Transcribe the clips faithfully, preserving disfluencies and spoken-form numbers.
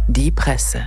Die Presse.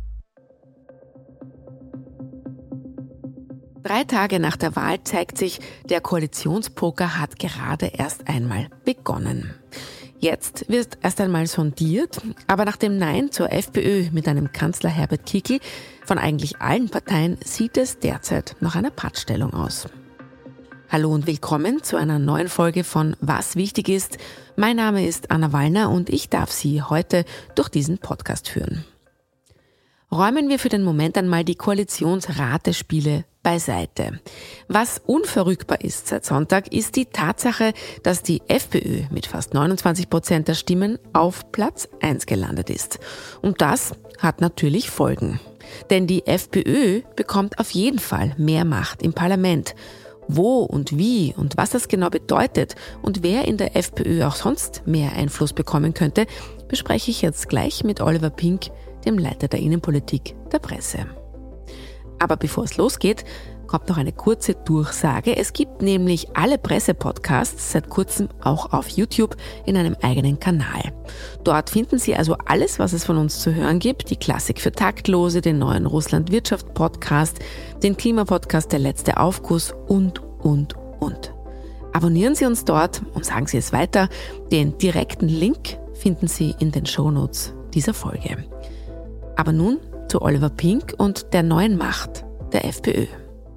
Drei Tage nach der Wahl zeigt sich, der Koalitionspoker hat gerade erst einmal begonnen. Jetzt wird erst einmal sondiert, aber nach dem Nein zur FPÖ mit einem Kanzler Herbert Kickl von eigentlich allen Parteien sieht es derzeit nach einer Pattstellung aus. Hallo und willkommen zu einer neuen Folge von Was wichtig ist. Mein Name ist Anna Wallner und ich darf Sie heute durch diesen Podcast führen. Räumen wir für den Moment einmal die Koalitionsratespiele beiseite. Was unverrückbar ist seit Sonntag, ist die Tatsache, dass die FPÖ mit fast neunundzwanzig Prozent der Stimmen auf Platz eins gelandet ist. Und das hat natürlich Folgen. Denn die FPÖ bekommt auf jeden Fall mehr Macht im Parlament. Wo und wie und was das genau bedeutet und wer in der FPÖ auch sonst mehr Einfluss bekommen könnte, bespreche ich jetzt gleich mit Oliver Pink, dem Leiter der Innenpolitik der Presse. Aber bevor es losgeht, kommt noch eine kurze Durchsage. Es gibt nämlich alle Presse-Podcasts seit kurzem auch auf YouTube in einem eigenen Kanal. Dort finden Sie also alles, was es von uns zu hören gibt. Die Klassik für Taktlose, den neuen Russland-Wirtschaft-Podcast, den Klimapodcast Der letzte Aufguss und, und, und. Abonnieren Sie uns dort und sagen Sie es weiter. Den direkten Link finden Sie in den Shownotes dieser Folge. Aber nun zu Oliver Pink und der neuen Macht der FPÖ.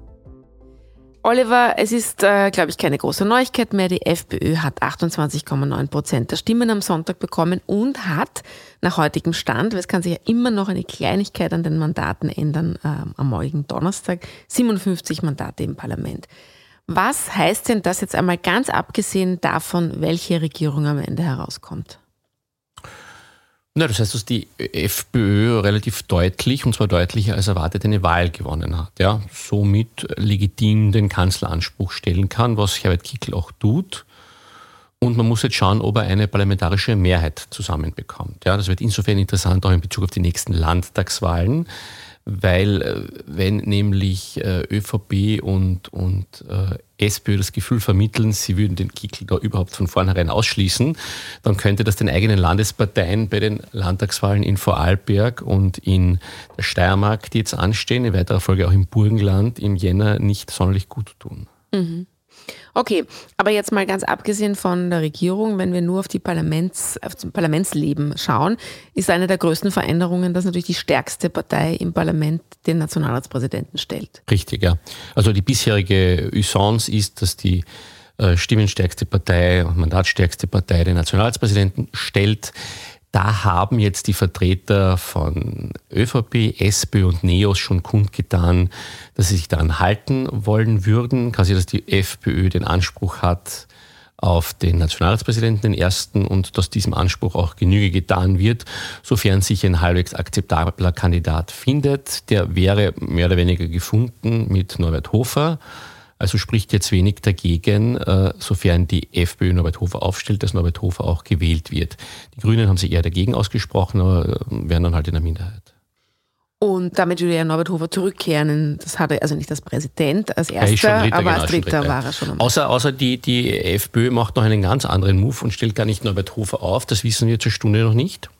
Oliver, es ist, äh, glaube ich, keine große Neuigkeit mehr. Die FPÖ hat achtundzwanzig Komma neun Prozent der Stimmen am Sonntag bekommen und hat nach heutigem Stand, weil es kann sich ja immer noch eine Kleinigkeit an den Mandaten ändern, äh, am morgigen Donnerstag, siebenundfünfzig Mandate im Parlament. Was heißt denn das jetzt einmal ganz abgesehen davon, welche Regierung am Ende herauskommt? Ja, das heißt, dass die FPÖ relativ deutlich, und zwar deutlicher als erwartet, eine Wahl gewonnen hat. Ja, somit legitim den Kanzleranspruch stellen kann, was Herbert Kickl auch tut. Und man muss jetzt schauen, ob er eine parlamentarische Mehrheit zusammenbekommt. Ja, das wird insofern interessant, auch in Bezug auf die nächsten Landtagswahlen, weil wenn nämlich ÖVP und, und äh, SPÖ das Gefühl vermitteln, sie würden den Kickl da überhaupt von vornherein ausschließen, dann könnte das den eigenen Landesparteien bei den Landtagswahlen in Vorarlberg und in der Steiermark, die jetzt anstehen, in weiterer Folge auch im Burgenland im Jänner nicht sonderlich gut tun. Mhm. Okay, aber jetzt mal ganz abgesehen von der Regierung, wenn wir nur auf, die Parlaments, auf das Parlamentsleben schauen, ist eine der größten Veränderungen, dass natürlich die stärkste Partei im Parlament den Nationalratspräsidenten stellt. Richtig, ja. Also die bisherige Usance ist, dass die äh, stimmenstärkste Partei und mandatsstärkste Partei den Nationalratspräsidenten stellt. Da haben jetzt die Vertreter von ÖVP, SPÖ und NEOS schon kundgetan, dass sie sich daran halten wollen würden. Quasi, dass die FPÖ den Anspruch hat auf den Nationalratspräsidenten, den ersten, und dass diesem Anspruch auch Genüge getan wird, sofern sich ein halbwegs akzeptabler Kandidat findet. Der wäre mehr oder weniger gefunden mit Norbert Hofer. Also spricht jetzt wenig dagegen, äh, sofern die FPÖ Norbert Hofer aufstellt, dass Norbert Hofer auch gewählt wird. Die Grünen haben sich eher dagegen ausgesprochen, aber äh, wären dann halt in der Minderheit. Und damit würde ja Norbert Hofer zurückkehren. Das hat er also nicht als Präsident, als Erster, ja, Dritter, aber genau, als Dritter, Dritter war er schon. Am außer außer die, die FPÖ macht noch einen ganz anderen Move und stellt gar nicht Norbert Hofer auf. Das wissen wir zur Stunde noch nicht.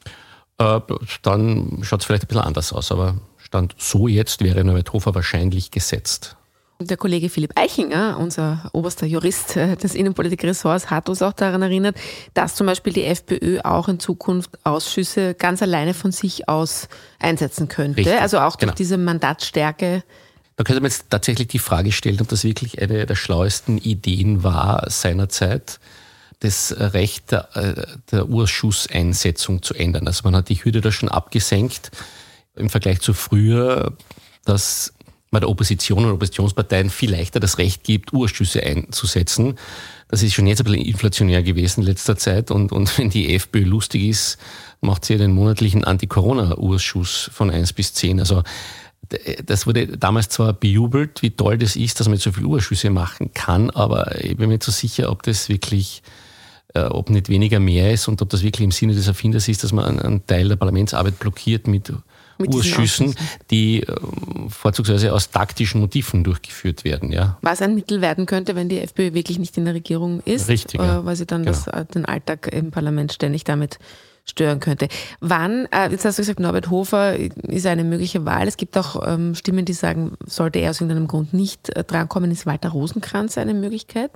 Äh, dann schaut es vielleicht ein bisschen anders aus, aber Stand so jetzt wäre Norbert Hofer wahrscheinlich gesetzt. Der Kollege Philipp Eichinger, unser oberster Jurist des Innenpolitikressorts, hat uns auch daran erinnert, dass zum Beispiel die FPÖ auch in Zukunft Ausschüsse ganz alleine von sich aus einsetzen könnte. Richtig, also auch durch genau. diese Mandatsstärke. Da könnte man jetzt tatsächlich die Frage stellen, ob das wirklich eine der schlauesten Ideen war seinerzeit, das Recht der, der Ausschusseinsetzung zu ändern. Also man hat die Hürde da schon abgesenkt im Vergleich zu früher, dass man der Opposition und Oppositionsparteien viel leichter das Recht gibt, Ausschüsse einzusetzen. Das ist schon jetzt ein bisschen inflationär gewesen in letzter Zeit. Und, und wenn die FPÖ lustig ist, macht sie den monatlichen Anti-Corona-Ausschuss von eins bis zehn. Also das wurde damals zwar bejubelt, wie toll das ist, dass man so viele Ausschüsse machen kann, aber ich bin mir nicht so sicher, ob das wirklich, äh, ob nicht weniger mehr ist und ob das wirklich im Sinne des Erfinders ist, dass man einen, einen Teil der Parlamentsarbeit blockiert mit Mit Ausschüssen, die äh, vorzugsweise aus taktischen Motiven durchgeführt werden. Ja. Was ein Mittel werden könnte, wenn die FPÖ wirklich nicht in der Regierung ist, Richtig, äh, ja. weil sie dann genau. das, den Alltag im Parlament ständig damit stören könnte. Wann, äh, jetzt hast du gesagt, Norbert Hofer ist eine mögliche Wahl. Es gibt auch ähm, Stimmen, die sagen, sollte er aus irgendeinem Grund nicht äh, drankommen, ist Walter Rosenkranz eine Möglichkeit?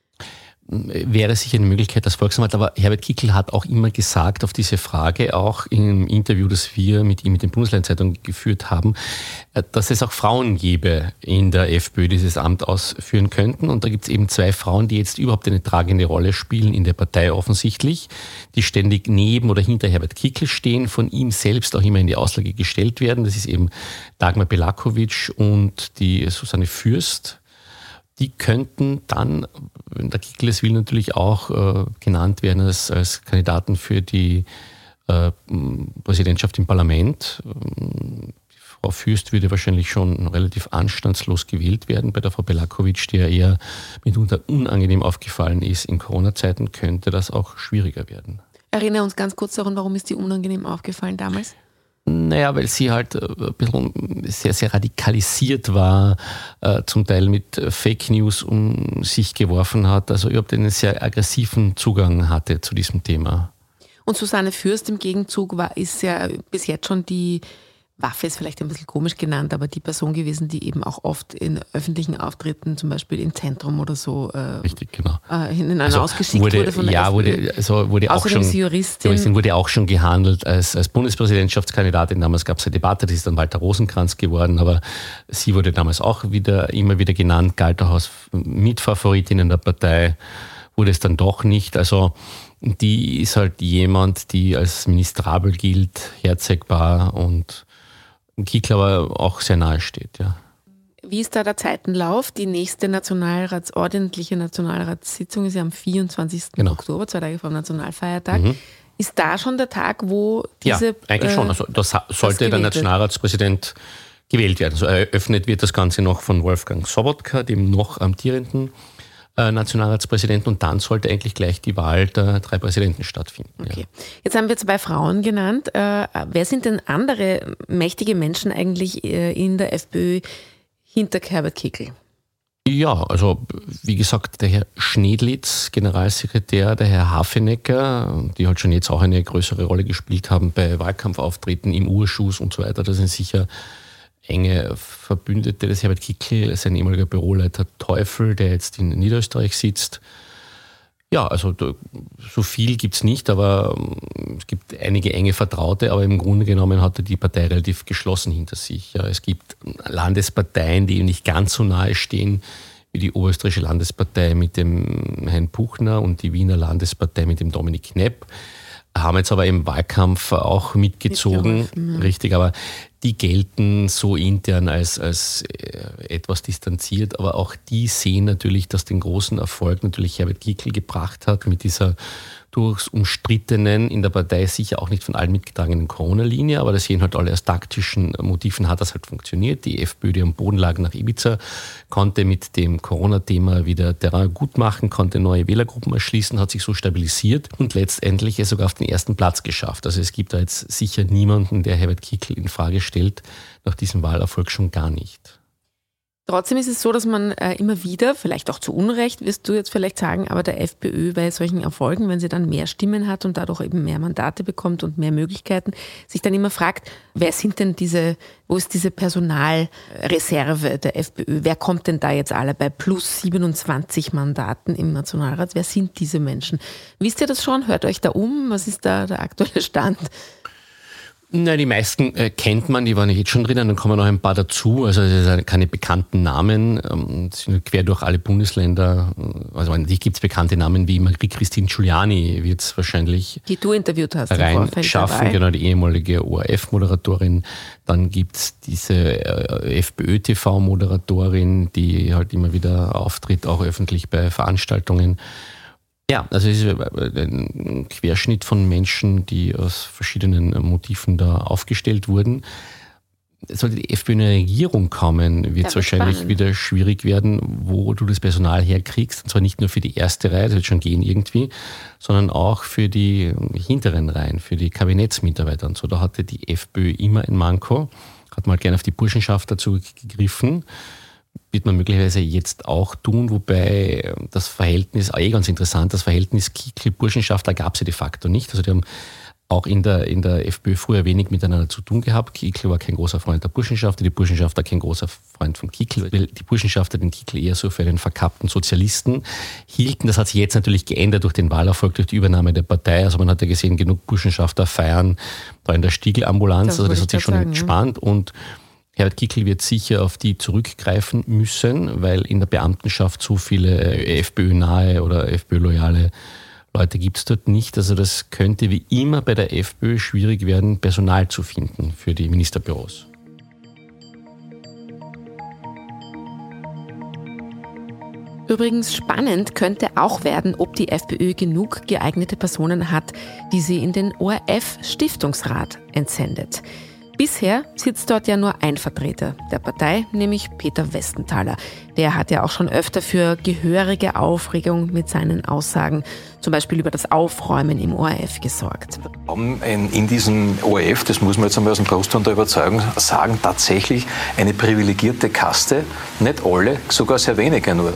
Wäre sicher eine Möglichkeit als Volksanwalt, aber Herbert Kickl hat auch immer gesagt auf diese Frage, auch im Interview, das wir mit ihm mit den Bundesländern geführt haben, dass es auch Frauen gäbe in der FPÖ, die dieses Amt ausführen könnten. Und da gibt es eben zwei Frauen, die jetzt überhaupt eine tragende Rolle spielen in der Partei offensichtlich, die ständig neben oder hinter Herbert Kickl stehen, von ihm selbst auch immer in die Auslage gestellt werden. Das ist eben Dagmar Belakovic und die Susanne Fürst. Die könnten dann, wenn der Kickl es will, natürlich auch äh, genannt werden als, als Kandidaten für die äh, Präsidentschaft im Parlament. Die Frau Fürst würde wahrscheinlich schon relativ anstandslos gewählt werden. Bei der Frau Belakovic, die ja eher mitunter unangenehm aufgefallen ist in Corona-Zeiten, könnte das auch schwieriger werden. Erinnere uns ganz kurz daran, warum ist die unangenehm aufgefallen damals? Naja, weil sie halt ein bisschen sehr, sehr radikalisiert war, äh, zum Teil mit Fake News um sich geworfen hat, also überhaupt einen sehr aggressiven Zugang hatte zu diesem Thema. Und Susanne Fürst im Gegenzug war, ist ja bis jetzt schon die Waffe, ist vielleicht ein bisschen komisch genannt, aber die Person gewesen, die eben auch oft in öffentlichen Auftritten, zum Beispiel im Zentrum oder so, äh, Richtig, genau. äh, hinein also ausgeschickt wurde, wurde von der ja, FPÖ. wurde, also wurde auch schon, sie Juristin. Juristin wurde auch schon gehandelt als, als Bundespräsidentschaftskandidatin. Damals gab es eine Debatte, das ist dann Walter Rosenkranz geworden, aber sie wurde damals auch wieder immer wieder genannt, galt auch als Mitfavoritin in der Partei, wurde es dann doch nicht. Also die ist halt jemand, die als ministrabel gilt, herzeigbar und Kickl aber auch sehr nahe steht, ja. Wie ist da der Zeitenlauf? Die nächste Nationalrats, ordentliche Nationalratssitzung ist ja am vierundzwanzigsten Genau. Oktober, zwei Tage vor dem Nationalfeiertag. Mhm. Ist da schon der Tag, wo diese... Ja, eigentlich schon. Also das sollte der Nationalratspräsident gewählt werden. Also eröffnet wird das Ganze noch von Wolfgang Sobotka, dem noch amtierenden Nationalratspräsidenten, und dann sollte eigentlich gleich die Wahl der drei Präsidenten stattfinden. Okay. Ja. Jetzt haben wir zwei Frauen genannt. Äh, wer sind denn andere mächtige Menschen eigentlich äh, in der FPÖ hinter Herbert Kickl? Ja, also wie gesagt, der Herr Schnedlitz, Generalsekretär, der Herr Hafenecker, die halt schon jetzt auch eine größere Rolle gespielt haben bei Wahlkampfauftritten im Urschuss und so weiter. Das sind sicher enge Verbündete des Herbert Kickl, sein ehemaliger Büroleiter Teufel, der jetzt in Niederösterreich sitzt. Ja, also so viel gibt es nicht, aber es gibt einige enge Vertraute, aber im Grunde genommen hat er die Partei relativ geschlossen hinter sich. Ja, es gibt Landesparteien, die ihm nicht ganz so nahe stehen, wie die Oberösterreichische Landespartei mit dem Hein Puchner und die Wiener Landespartei mit dem Dominik Knepp. Haben jetzt aber im Wahlkampf auch mitgezogen, ja. Richtig, aber die gelten so intern als, als etwas distanziert, aber auch die sehen natürlich, dass den großen Erfolg natürlich Herbert Kickl gebracht hat mit dieser durchaus umstrittenen, in der Partei sicher auch nicht von allen mitgetragenen Corona-Linie, aber das sehen halt alle aus taktischen Motiven, hat das halt funktioniert. Die FPÖ, die am Boden lag nach Ibiza, konnte mit dem Corona-Thema wieder Terrain gut machen, konnte neue Wählergruppen erschließen, hat sich so stabilisiert und letztendlich es sogar auf den ersten Platz geschafft. Also es gibt da jetzt sicher niemanden, der Herbert Kickl in Frage stellt, nach diesem Wahlerfolg schon gar nicht. Trotzdem ist es so, dass man äh, immer wieder, vielleicht auch zu Unrecht, wirst du jetzt vielleicht sagen, aber der FPÖ bei solchen Erfolgen, wenn sie dann mehr Stimmen hat und dadurch eben mehr Mandate bekommt und mehr Möglichkeiten, sich dann immer fragt, wer sind denn diese, wo ist diese Personalreserve der FPÖ? Wer kommt denn da jetzt alle bei plus siebenundzwanzig Mandaten im Nationalrat? Wer sind diese Menschen? Wisst ihr das schon? Hört euch da um? Was ist da der aktuelle Stand? Na, die meisten äh, kennt man, die waren jetzt schon drinnen, dann kommen noch ein paar dazu. Also es sind keine bekannten Namen, ähm, sind quer durch alle Bundesländer. Also natürlich gibt es bekannte Namen wie Marie-Christine Giuliani, wird es wahrscheinlich die du interviewt hast reinschaffen, genau, die ehemalige O R F-Moderatorin. Dann gibt es diese äh, FPÖ-T V-Moderatorin, die halt immer wieder auftritt, auch öffentlich bei Veranstaltungen. Ja, also es ist ein Querschnitt von Menschen, die aus verschiedenen Motiven da aufgestellt wurden. Sollte die FPÖ in eine Regierung kommen, wird es wahrscheinlich spannend. Wieder schwierig werden, wo du das Personal herkriegst. Und zwar nicht nur für die erste Reihe, das wird schon gehen irgendwie, sondern auch für die hinteren Reihen, für die Kabinettsmitarbeiter und so. Da hatte die FPÖ immer ein Manko, hat mal gerne auf die Burschenschaft dazu gegriffen. Wird man möglicherweise jetzt auch tun, wobei das Verhältnis, eh ganz interessant, das Verhältnis Kickl-Burschenschaft, da gab es ja de facto nicht. Also die haben auch in der, in der FPÖ früher wenig miteinander zu tun gehabt. Kickl war kein großer Freund der Burschenschafter, die Burschenschafter kein großer Freund von Kickl, weil die Burschenschafter den Kickl eher so für einen verkappten Sozialisten hielten. Das hat sich jetzt natürlich geändert durch den Wahlerfolg, durch die Übernahme der Partei. Also man hat ja gesehen, genug Burschenschafter feiern da in der Stiegel-Ambulanz. Das also das hat sich schon sagen, entspannt ja. Und Herbert Kickl wird sicher auf die zurückgreifen müssen, weil in der Beamtenschaft so viele FPÖ-nahe oder FPÖ-loyale Leute gibt es dort nicht. Also das könnte wie immer bei der FPÖ schwierig werden, Personal zu finden für die Ministerbüros. Übrigens spannend könnte auch werden, ob die FPÖ genug geeignete Personen hat, die sie in den O R F-Stiftungsrat entsendet. Bisher sitzt dort ja nur ein Vertreter der Partei, nämlich Peter Westenthaler. Der hat ja auch schon öfter für gehörige Aufregung mit seinen Aussagen, zum Beispiel über das Aufräumen im O R F, gesorgt. Wir haben in diesem O R F, das muss man jetzt einmal aus dem Großton der Überzeugung sagen, tatsächlich eine privilegierte Kaste. Nicht alle, sogar sehr wenige nur.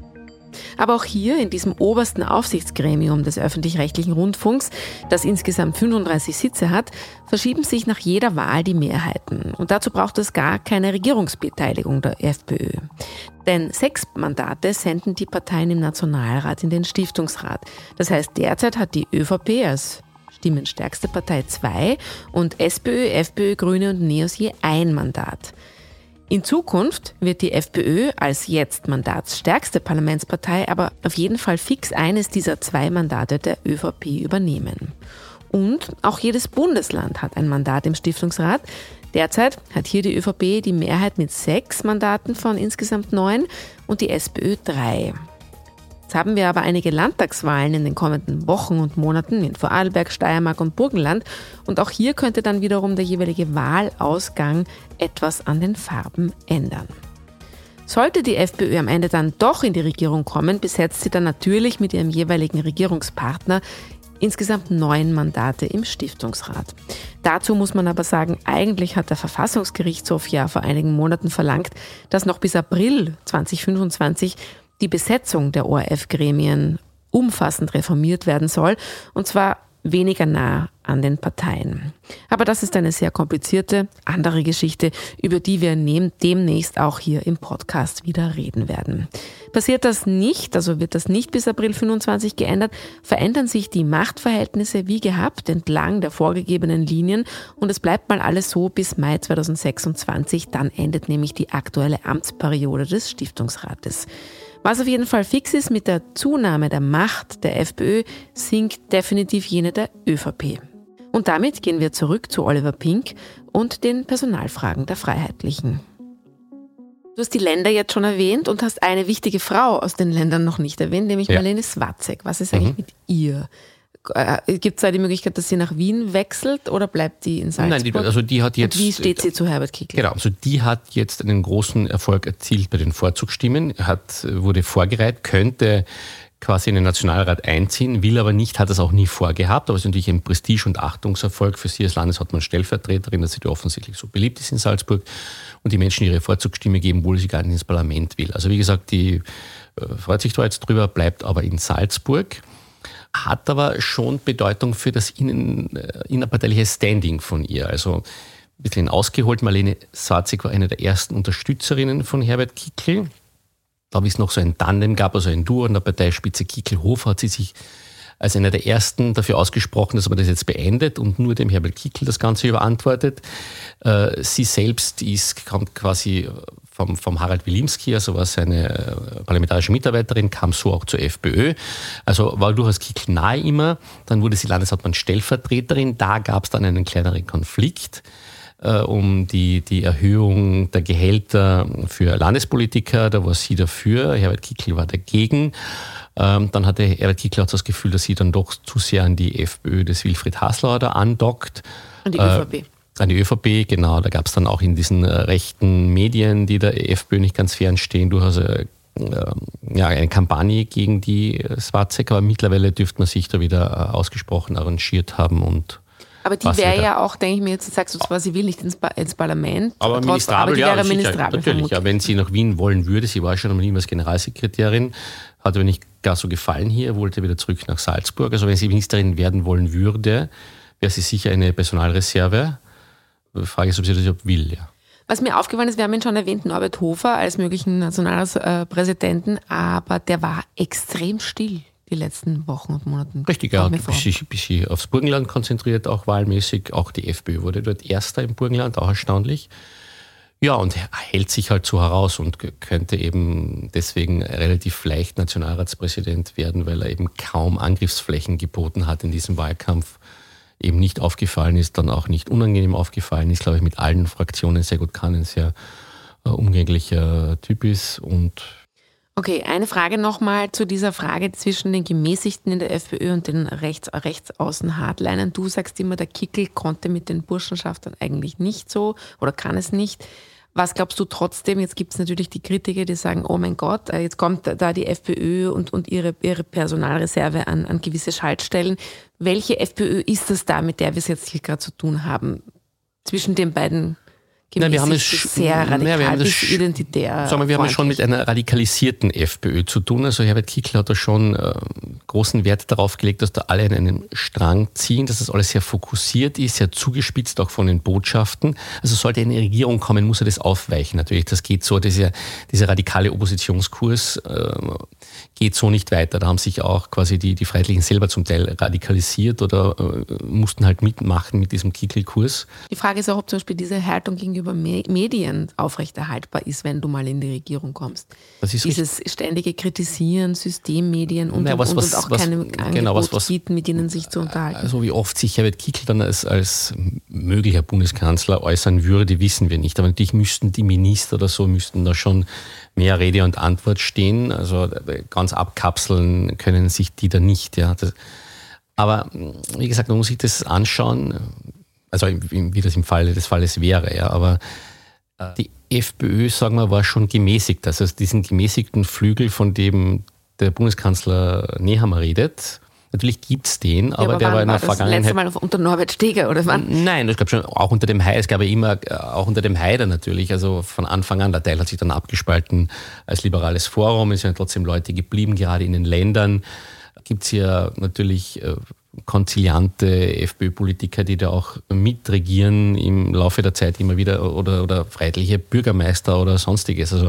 Aber auch hier in diesem obersten Aufsichtsgremium des öffentlich-rechtlichen Rundfunks, das insgesamt fünfunddreißig Sitze hat, verschieben sich nach jeder Wahl die Mehrheiten. Und dazu braucht es gar keine Regierungsbeteiligung der FPÖ. Denn sechs Mandate senden die Parteien im Nationalrat in den Stiftungsrat. Das heißt, derzeit hat die ÖVP als stimmenstärkste Partei zwei und SPÖ, FPÖ, Grüne und NEOS je ein Mandat. In Zukunft wird die FPÖ als jetzt mandatsstärkste Parlamentspartei aber auf jeden Fall fix eines dieser zwei Mandate der ÖVP übernehmen. Und auch jedes Bundesland hat ein Mandat im Stiftungsrat. Derzeit hat hier die ÖVP die Mehrheit mit sechs Mandaten von insgesamt neun und die SPÖ drei. Jetzt haben wir aber einige Landtagswahlen in den kommenden Wochen und Monaten in Vorarlberg, Steiermark und Burgenland. Und auch hier könnte dann wiederum der jeweilige Wahlausgang etwas an den Farben ändern. Sollte die FPÖ am Ende dann doch in die Regierung kommen, besetzt sie dann natürlich mit ihrem jeweiligen Regierungspartner insgesamt neun Mandate im Stiftungsrat. Dazu muss man aber sagen, eigentlich hat der Verfassungsgerichtshof ja vor einigen Monaten verlangt, dass noch bis April zweitausendfünfundzwanzig die Besetzung der O R F-Gremien umfassend reformiert werden soll, und zwar weniger nah an den Parteien. Aber das ist eine sehr komplizierte, andere Geschichte, über die wir demnächst auch hier im Podcast wieder reden werden. Passiert das nicht, also wird das nicht bis April fünfundzwanzig geändert, verändern sich die Machtverhältnisse wie gehabt entlang der vorgegebenen Linien und es bleibt mal alles so bis Mai zweitausendsechsundzwanzig, dann endet nämlich die aktuelle Amtsperiode des Stiftungsrates. Was auf jeden Fall fix ist, mit der Zunahme der Macht der FPÖ sinkt definitiv jene der ÖVP. Und damit gehen wir zurück zu Oliver Pink und den Personalfragen der Freiheitlichen. Du hast die Länder jetzt schon erwähnt und hast eine wichtige Frau aus den Ländern noch nicht erwähnt, nämlich ja. Marlene Swatzek. Was ist eigentlich mhm. mit ihr? Gibt es da die Möglichkeit, dass sie nach Wien wechselt oder bleibt die in Salzburg? Nein, die, also die hat jetzt. Und wie steht sie zu Herbert Kickl? Genau, also die hat jetzt einen großen Erfolg erzielt bei den Vorzugsstimmen, hat, wurde vorgereiht, könnte quasi in den Nationalrat einziehen, will aber nicht, hat das auch nie vorgehabt, aber es ist natürlich ein Prestige- und Achtungserfolg für sie als Landeshauptmann-Stellvertreterin, dass sie da offensichtlich so beliebt ist in Salzburg und die Menschen ihre Vorzugsstimme geben, obwohl sie gar nicht ins Parlament will. Also wie gesagt, die äh, freut sich da jetzt drüber, bleibt aber in Salzburg. Hat aber schon Bedeutung für das innen, innerparteiliche Standing von ihr. Also ein bisschen ausgeholt, Marlene Swatzek war eine der ersten Unterstützerinnen von Herbert Kickl. Da wie es noch so ein Tandem gab, also ein Duo an der Parteispitze Kickl-Hofer, hat sie sich als einer der ersten dafür ausgesprochen, dass man das jetzt beendet und nur dem Herbert Kickl das Ganze überantwortet. Sie selbst ist, kommt quasi vom, vom Harald Wilimski, also war seine parlamentarische Mitarbeiterin, kam so auch zur FPÖ. Also war durchaus Kickl nahe immer. Dann wurde sie Landeshauptmann-Stellvertreterin. Da gab es dann einen kleineren Konflikt äh, um die, die Erhöhung der Gehälter für Landespolitiker. Da war sie dafür, Herbert Kickl war dagegen. Ähm, dann hatte Herbert Kickl auch das Gefühl, dass sie dann doch zu sehr an die FPÖ des Wilfried Haslauer da andockt. An die ÖVP. Äh, An die ÖVP, genau. Da gab es dann auch in diesen äh, rechten Medien, die der FPÖ nicht ganz fernstehen, durchaus äh, ja, eine Kampagne gegen die äh, Swatzek, aber mittlerweile dürfte man sich da wieder äh, ausgesprochen arrangiert haben. Und aber die wäre ja auch, denke ich mir jetzt, sagst du zwar, sie will nicht ins, ba- ins Parlament, aber, trotz, ministrabel, aber die ja, wäre sicher, ministrabel. Natürlich, ja, wenn sie nach Wien wollen würde, sie war schon einmal als Generalsekretärin, hat aber nicht gar so gefallen hier, wollte wieder zurück nach Salzburg. Also wenn sie Ministerin werden wollen würde, wäre wäre sie sicher eine Personalreserve. Die Frage ist, ob sie das überhaupt will, ja. Was mir aufgefallen ist, wir haben ihn schon erwähnt, Norbert Hofer als möglichen Nationalratspräsidenten, aber der war extrem still die letzten Wochen und Monaten. Richtig, er hat ein bisschen, bisschen aufs Burgenland konzentriert, auch wahlmäßig. Auch die FPÖ wurde dort Erster im Burgenland, auch erstaunlich. Ja, und er hält sich halt so heraus und könnte eben deswegen relativ leicht Nationalratspräsident werden, weil er eben kaum Angriffsflächen geboten hat in diesem Wahlkampf. Eben nicht aufgefallen ist, dann auch nicht unangenehm aufgefallen ist, glaube ich, mit allen Fraktionen sehr gut kann, ein sehr äh, umgänglicher Typ ist. Und okay, eine Frage nochmal zu dieser Frage zwischen den Gemäßigten in der FPÖ und den Rechts, Rechtsaußen-Hardlinern. Du sagst immer, der Kickl konnte mit den Burschenschaftern eigentlich nicht so oder kann es nicht. Was glaubst du trotzdem? Jetzt gibt es natürlich die Kritiker, die sagen, oh mein Gott, jetzt kommt da die FPÖ und, und ihre, ihre Personalreserve an, an gewisse Schaltstellen. Welche FPÖ ist das da, mit der wir es jetzt hier gerade zu tun haben? Zwischen den beiden Na, wir haben es sehr radikal ja, bis identitär. Sagen wir, wir haben es schon mit einer radikalisierten FPÖ zu tun. Also Herbert Kickl hat da schon äh, großen Wert darauf gelegt, dass da alle in einen Strang ziehen, dass das alles sehr fokussiert ist, sehr zugespitzt auch von den Botschaften. Also sollte eine Regierung kommen, muss er das aufweichen. Natürlich, das geht so, dieser, dieser radikale Oppositionskurs äh, geht so nicht weiter. Da haben sich auch quasi die, die Freiheitlichen selber zum Teil radikalisiert oder äh, mussten halt mitmachen mit diesem Kickl-Kurs. Die Frage ist auch, ob zum Beispiel diese Haltung gegenüber über Medien aufrechterhaltbar ist, wenn du mal in die Regierung kommst. Das ist Dieses richtig. Ständige Kritisieren, Systemmedien und, naja, was, und, was, und auch was, keine genau, Angebote was, was, bieten, mit ihnen sich zu unterhalten. Also wie oft sich Herbert Kickl dann als, als möglicher Bundeskanzler äußern würde, wissen wir nicht. Aber natürlich müssten die Minister oder so, müssten da schon mehr Rede und Antwort stehen. Also ganz abkapseln können sich die da nicht. Ja. Das, aber wie gesagt, man muss sich das anschauen. Also wie das im Falle des Falles wäre, ja, aber die FPÖ, sagen wir, war schon gemäßigt. Also diesen gemäßigten Flügel, von dem der Bundeskanzler Nehammer redet, natürlich gibt es den, aber, ja, aber der war in der war Vergangenheit... Das letzte Mal unter Norbert Steger, oder wann? Nein, ich glaube schon, auch unter dem Hai, es gab ja immer, auch unter dem Haider natürlich, also von Anfang an, der Teil hat sich dann abgespalten als liberales Forum, es sind trotzdem Leute geblieben, gerade in den Ländern gibt es ja natürlich konziliante FPÖ-Politiker, die da auch mitregieren im Laufe der Zeit immer wieder oder, oder freiheitliche Bürgermeister oder sonstiges. Also,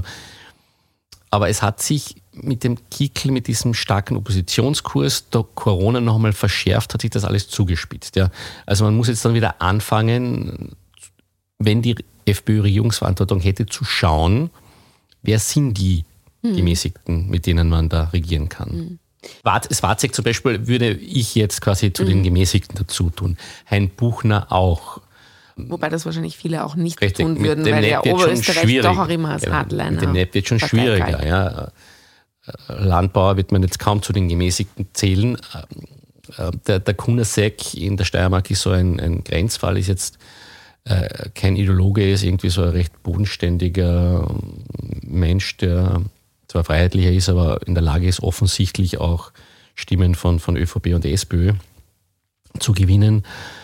aber es hat sich mit dem Kickl, mit diesem starken Oppositionskurs, da Corona noch einmal verschärft, hat sich das alles zugespitzt. Ja. Also man muss jetzt dann wieder anfangen, wenn die FPÖ-Regierungsverantwortung hätte, zu schauen, wer sind die hm. Gemäßigten, mit denen man da regieren kann. Hm. Swarzek zum Beispiel würde ich jetzt quasi zu mhm. den Gemäßigten dazu tun. Hein Buchner auch. Wobei das wahrscheinlich viele auch nicht Richtig, tun würden, weil der Oberösterreich doch auch immer als Hardliner. Mit dem N E P wird schon schwieriger. Ja. Landbauer wird man jetzt kaum zu den Gemäßigten zählen. Der, der Kunasek in der Steiermark ist so ein, ein Grenzfall, ist jetzt äh, kein Ideologe, ist irgendwie so ein recht bodenständiger Mensch, der zwar freiheitlicher ist, aber in der Lage ist, offensichtlich auch Stimmen von, von ÖVP und SPÖ zu gewinnen.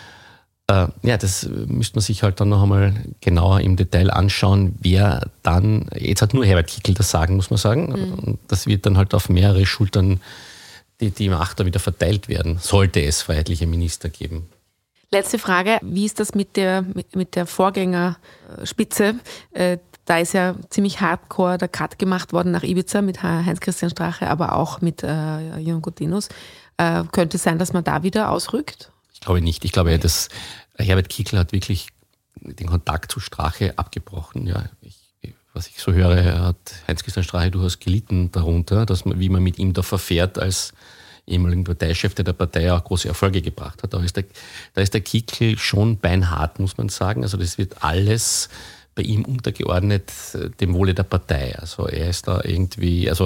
Äh, ja, das müsste man sich halt dann noch einmal genauer im Detail anschauen, wer dann, jetzt hat nur Herbert Kickl das Sagen, muss man sagen, mhm. und das wird dann halt auf mehrere Schultern die, die Macht da wieder verteilt werden, sollte es freiheitliche Minister geben. Letzte Frage, wie ist das mit der, mit, mit der Vorgängerspitze? Äh, Da ist ja ziemlich hardcore der Cut gemacht worden nach Ibiza mit Heinz-Christian Strache, aber auch mit äh, Jürgen Gutenus. Äh, könnte es sein, dass man da wieder ausrückt? Ich glaube nicht. Ich glaube, dass Herbert Kickl hat wirklich den Kontakt zu Strache abgebrochen. Ja, ich, was ich so höre, hat Heinz-Christian Strache durchaus gelitten darunter, dass man, wie man mit ihm da verfährt als ehemaligen Parteichef, der der Partei auch große Erfolge gebracht hat. Da ist der, da ist der Kickl schon beinhart, muss man sagen. Also das wird alles bei ihm untergeordnet dem Wohle der Partei. Also er ist da irgendwie, also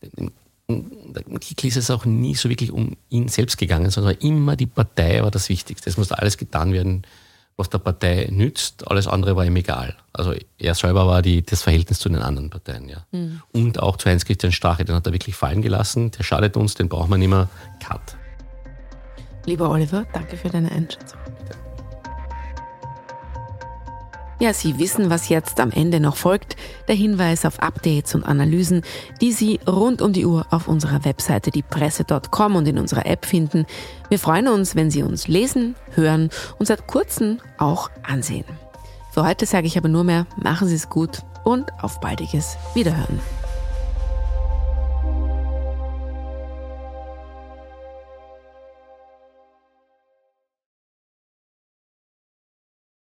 Kickl ist es auch nie so wirklich um ihn selbst gegangen, sondern immer die Partei war das Wichtigste. Es musste alles getan werden, was der Partei nützt. Alles andere war ihm egal. Also er selber war die, das Verhältnis zu den anderen Parteien. Ja. Mhm. Und auch zu Heinz-Christian Strache, den hat er wirklich fallen gelassen. Der schadet uns, den braucht man nicht mehr. Cut. Lieber Oliver, danke für deine Einschätzung. Ja, Sie wissen, was jetzt am Ende noch folgt. Der Hinweis auf Updates und Analysen, die Sie rund um die Uhr auf unserer Webseite diepresse punkt com und in unserer App finden. Wir freuen uns, wenn Sie uns lesen, hören und seit kurzem auch ansehen. Für heute sage ich aber nur mehr, machen Sie es gut und auf baldiges Wiederhören.